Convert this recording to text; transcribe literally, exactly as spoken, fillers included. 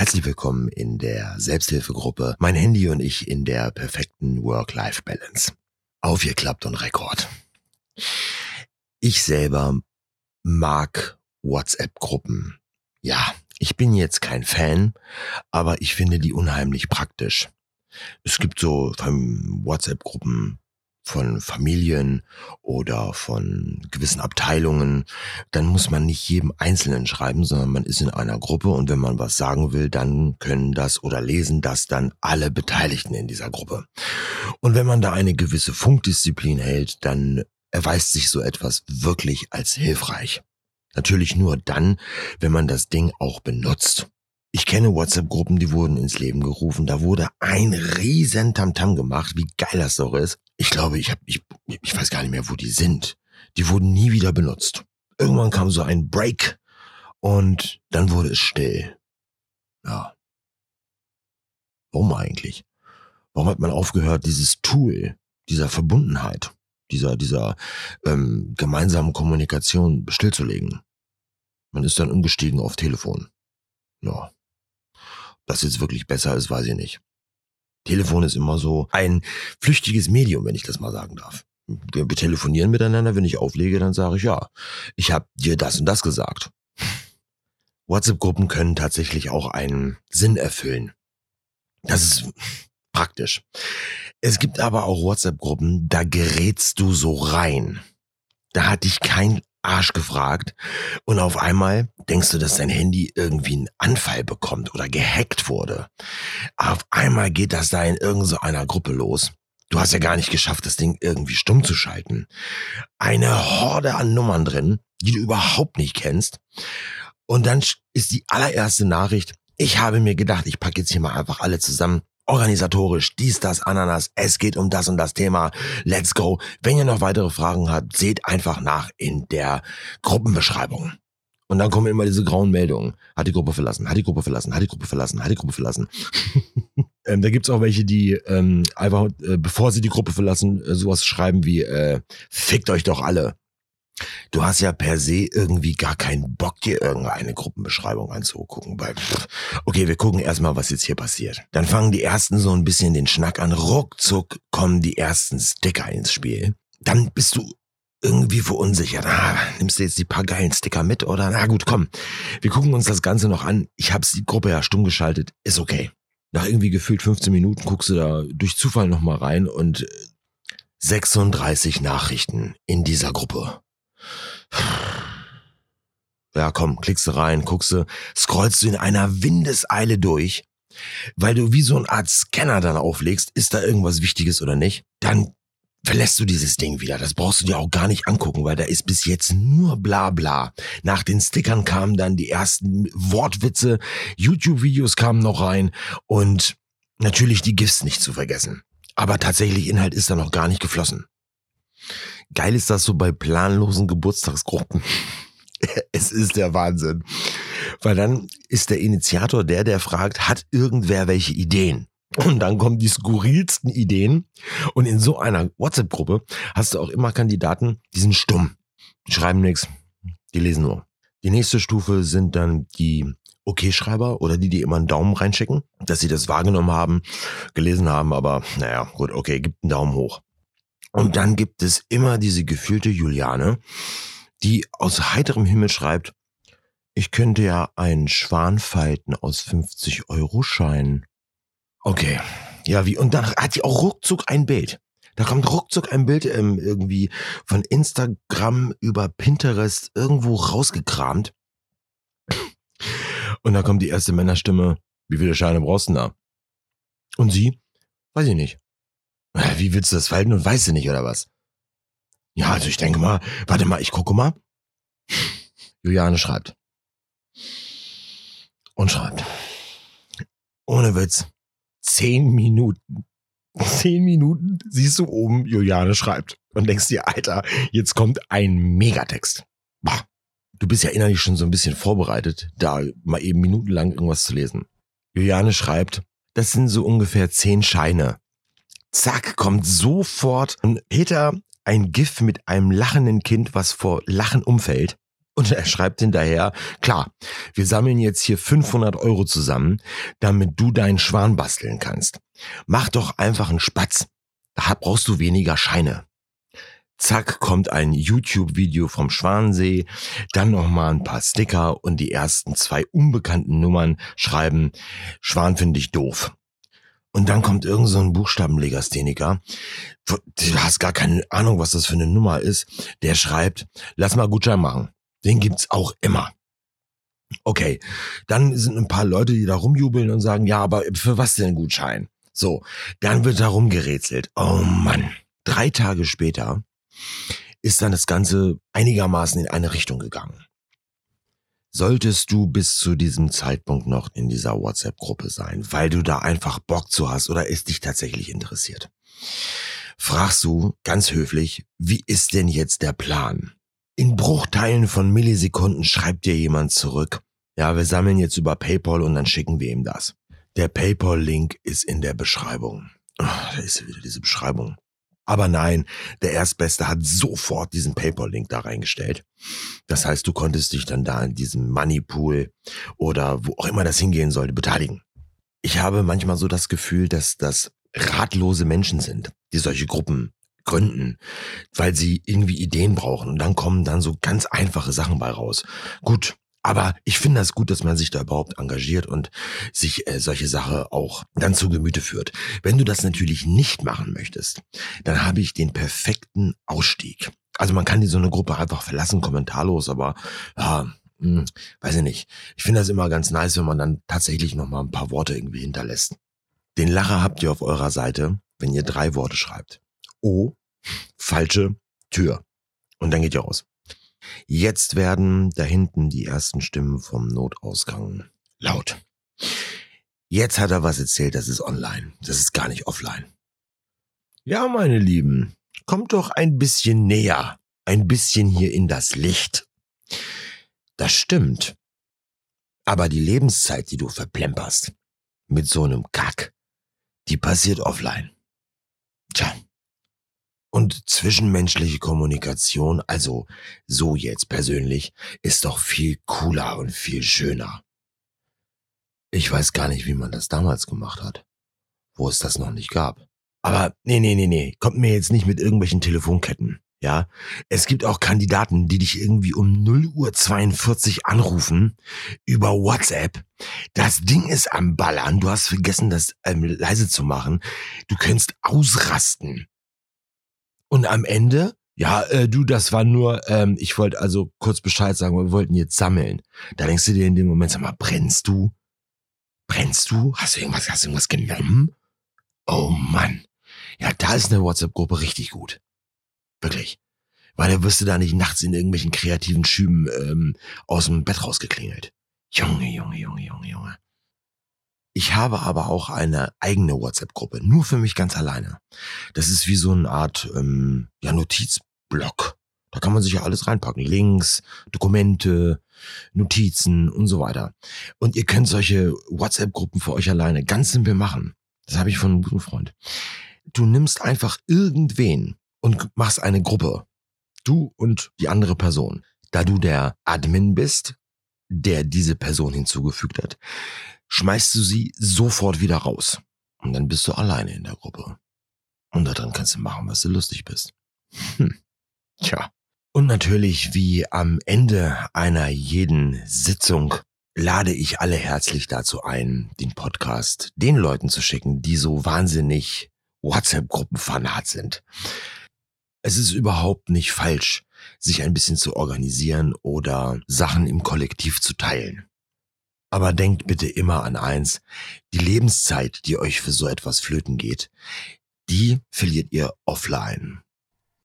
Herzlich willkommen in der Selbsthilfegruppe Mein Handy und ich in der perfekten Work-Life-Balance. Aufgeklappt und Rekord. Ich selber mag WhatsApp-Gruppen. Ja, ich bin jetzt kein Fan, aber ich finde die unheimlich praktisch. Es gibt so WhatsApp-Gruppen von Familien oder von gewissen Abteilungen, dann muss man nicht jedem Einzelnen schreiben, sondern man ist in einer Gruppe und wenn man was sagen will, dann können das oder lesen das dann alle Beteiligten in dieser Gruppe. Und wenn man da eine gewisse Funkdisziplin hält, dann erweist sich so etwas wirklich als hilfreich. Natürlich nur dann, wenn man das Ding auch benutzt. Ich kenne WhatsApp-Gruppen, die wurden ins Leben gerufen. Da wurde ein riesen Tamtam gemacht, wie geil das doch ist. Ich glaube, ich, hab, ich, ich weiß gar nicht mehr, wo die sind. Die wurden nie wieder benutzt. Irgendwann kam so ein Break und dann wurde es still. Ja. Warum eigentlich? Warum hat man aufgehört, dieses Tool, dieser Verbundenheit, dieser, dieser ähm, gemeinsamen Kommunikation stillzulegen? Man ist dann umgestiegen auf Telefon. Ja. Ob das jetzt wirklich besser ist, weiß ich nicht. Telefon ist immer so ein flüchtiges Medium, wenn ich das mal sagen darf. Wir, wir telefonieren miteinander, wenn ich auflege, dann sage ich, ja, ich habe dir das und das gesagt. WhatsApp-Gruppen können tatsächlich auch einen Sinn erfüllen. Das ist praktisch. Es gibt aber auch WhatsApp-Gruppen, da gerätst du so rein. Da hat dich kein Arsch gefragt und auf einmal denkst du, dass dein Handy irgendwie einen Anfall bekommt oder gehackt wurde. Auf einmal geht das da in irgendeiner Gruppe los. Du hast ja gar nicht geschafft, das Ding irgendwie stumm zu schalten. Eine Horde an Nummern drin, die du überhaupt nicht kennst. Und dann ist die allererste Nachricht, ich habe mir gedacht, ich packe jetzt hier mal einfach alle zusammen. Organisatorisch, dies, das, Ananas, es geht um das und das Thema, let's go. Wenn ihr noch weitere Fragen habt, seht einfach nach in der Gruppenbeschreibung. Und dann kommen immer diese grauen Meldungen. Hat die Gruppe verlassen, hat die Gruppe verlassen, hat die Gruppe verlassen, hat die Gruppe verlassen. ähm, da gibt's auch welche, die ähm, einfach, äh, bevor sie die Gruppe verlassen, äh, sowas schreiben wie, äh, fickt euch doch alle. Du hast ja per se irgendwie gar keinen Bock, dir irgendeine Gruppenbeschreibung anzugucken. Weil, okay, wir gucken erstmal, was jetzt hier passiert. Dann fangen die ersten so ein bisschen den Schnack an. Ruckzuck kommen die ersten Sticker ins Spiel. Dann bist du irgendwie verunsichert. Ah, nimmst du jetzt die paar geilen Sticker mit oder? Na gut, komm. Wir gucken uns das Ganze noch an. Ich habe die Gruppe ja stumm geschaltet. Ist okay. Nach irgendwie gefühlt fünfzehn Minuten guckst du da durch Zufall nochmal rein und sechsunddreißig Nachrichten in dieser Gruppe. Ja, komm, klickst du rein, guckst du, scrollst du in einer Windeseile durch, weil du wie so eine Art Scanner dann auflegst, ist da irgendwas Wichtiges oder nicht, dann verlässt du dieses Ding wieder. Das brauchst du dir auch gar nicht angucken, weil da ist bis jetzt nur Blabla. Nach den Stickern kamen dann die ersten Wortwitze, YouTube-Videos kamen noch rein und natürlich die GIFs nicht zu vergessen. Aber tatsächlich Inhalt ist da noch gar nicht geflossen. Geil ist das so bei planlosen Geburtstagsgruppen. Es ist der Wahnsinn. Weil dann ist der Initiator der, der fragt, hat irgendwer welche Ideen? Und dann kommen die skurrilsten Ideen. Und in so einer WhatsApp-Gruppe hast du auch immer Kandidaten, die sind stumm. Die schreiben nichts, die lesen nur. Die nächste Stufe sind dann die Okay-Schreiber oder die, die immer einen Daumen reinschicken, dass sie das wahrgenommen haben, gelesen haben, aber naja, gut, okay, gibt einen Daumen hoch. Und dann gibt es immer diese gefühlte Juliane, die aus heiterem Himmel schreibt, ich könnte ja einen Schwan falten aus fünfzig Euro Scheinen. Okay, ja wie, und dann hat die auch ruckzuck ein Bild. Da kommt ruckzuck ein Bild ähm, irgendwie von Instagram über Pinterest irgendwo rausgekramt. Und da kommt die erste Männerstimme, wie viele Scheine brauchst du denn da? Und sie, weiß ich nicht. Wie willst du das falten und weißt du nicht, oder was? Ja, also ich denke mal, warte mal, ich gucke mal. Juliane schreibt. Und schreibt. Ohne Witz. Zehn Minuten. Zehn Minuten siehst du oben, Juliane schreibt. Und denkst dir, Alter, jetzt kommt ein Megatext. Boah. Du bist ja innerlich schon so ein bisschen vorbereitet, da mal eben minutenlang irgendwas zu lesen. Juliane schreibt, das sind so ungefähr zehn Scheine. Zack, kommt sofort ein Peter ein GIF mit einem lachenden Kind, was vor Lachen umfällt. Und er schreibt hinterher, klar, wir sammeln jetzt hier fünfhundert Euro zusammen, damit du deinen Schwan basteln kannst. Mach doch einfach einen Spatz. Da brauchst du weniger Scheine. Zack, kommt ein YouTube-Video vom Schwansee, dann nochmal ein paar Sticker und die ersten zwei unbekannten Nummern schreiben, Schwan finde ich doof. Und dann kommt irgend so ein Buchstabenlegastheniker, du hast gar keine Ahnung, was das für eine Nummer ist, der schreibt, lass mal Gutschein machen. Den gibt's auch immer. Okay, dann sind ein paar Leute, die da rumjubeln und sagen, ja, aber für was denn Gutschein? So, dann wird da rumgerätselt. Oh Mann. Drei Tage später ist dann das Ganze einigermaßen in eine Richtung gegangen. Solltest du bis zu diesem Zeitpunkt noch in dieser WhatsApp-Gruppe sein, weil du da einfach Bock zu hast oder es dich tatsächlich interessiert, fragst du ganz höflich, wie ist denn jetzt der Plan? In Bruchteilen von Millisekunden schreibt dir jemand zurück, ja, wir sammeln jetzt über PayPal und dann schicken wir ihm das. Der PayPal-Link ist in der Beschreibung. Oh, da ist wieder diese Beschreibung. Aber nein, der Erstbeste hat sofort diesen PayPal-Link da reingestellt. Das heißt, du konntest dich dann da in diesem Moneypool oder wo auch immer das hingehen sollte, beteiligen. Ich habe manchmal so das Gefühl, dass das ratlose Menschen sind, die solche Gruppen gründen, weil sie irgendwie Ideen brauchen und dann kommen dann so ganz einfache Sachen bei raus. Gut, aber ich finde das gut, dass man sich da überhaupt engagiert und sich äh, solche Sachen auch dann zu Gemüte führt. Wenn du das natürlich nicht machen möchtest, dann habe ich den perfekten Ausstieg. Also man kann die so eine Gruppe einfach verlassen, kommentarlos, aber ja, hm, weiß ich nicht. Ich finde das immer ganz nice, wenn man dann tatsächlich nochmal ein paar Worte irgendwie hinterlässt. Den Lacher habt ihr auf eurer Seite, wenn ihr drei Worte schreibt. O, falsche Tür. Und dann geht ihr raus. Jetzt werden da hinten die ersten Stimmen vom Notausgang laut. Jetzt hat er was erzählt, das ist online. Das ist gar nicht offline. Ja, meine Lieben, kommt doch ein bisschen näher. Ein bisschen hier in das Licht. Das stimmt. Aber die Lebenszeit, die du verplemperst, mit so einem Kack, die passiert offline. Tja. Und zwischenmenschliche Kommunikation, also so jetzt persönlich, ist doch viel cooler und viel schöner. Ich weiß gar nicht, wie man das damals gemacht hat, wo es das noch nicht gab. Aber nee, nee, nee, nee, kommt mir jetzt nicht mit irgendwelchen Telefonketten, ja? Es gibt auch Kandidaten, die dich irgendwie um null Uhr zweiundvierzig anrufen über WhatsApp. Das Ding ist am Ballern, du hast vergessen, das ähm, leise zu machen. Du könntest ausrasten. Und am Ende, ja, äh, du, das war nur, ähm, ich wollte also kurz Bescheid sagen, wir wollten jetzt sammeln. Da denkst du dir in dem Moment, sag mal, brennst du? Brennst du? Hast du irgendwas, hast du irgendwas genommen? Oh Mann. Ja, da ist eine WhatsApp-Gruppe richtig gut. Wirklich. Weil da wirst du da nicht nachts in irgendwelchen kreativen Schüben ähm, aus dem Bett rausgeklingelt. Junge, Junge, Junge, Junge, Junge. Ich habe aber auch eine eigene WhatsApp-Gruppe, nur für mich ganz alleine. Das ist wie so eine Art ähm, ja, Notizblock. Da kann man sich ja alles reinpacken. Links, Dokumente, Notizen und so weiter. Und ihr könnt solche WhatsApp-Gruppen für euch alleine ganz simpel machen. Das habe ich von einem guten Freund. Du nimmst einfach irgendwen und machst eine Gruppe. Du und die andere Person. Da du der Admin bist, der diese Person hinzugefügt hat, schmeißt du sie sofort wieder raus. Und dann bist du alleine in der Gruppe. Und daran kannst du machen, was du lustig bist. Hm. Tja. Und natürlich, wie am Ende einer jeden Sitzung, lade ich alle herzlich dazu ein, den Podcast den Leuten zu schicken, die so wahnsinnig WhatsApp-Gruppenfanat sind. Es ist überhaupt nicht falsch, sich ein bisschen zu organisieren oder Sachen im Kollektiv zu teilen. Aber denkt bitte immer an eins, die Lebenszeit, die euch für so etwas flöten geht, die verliert ihr offline.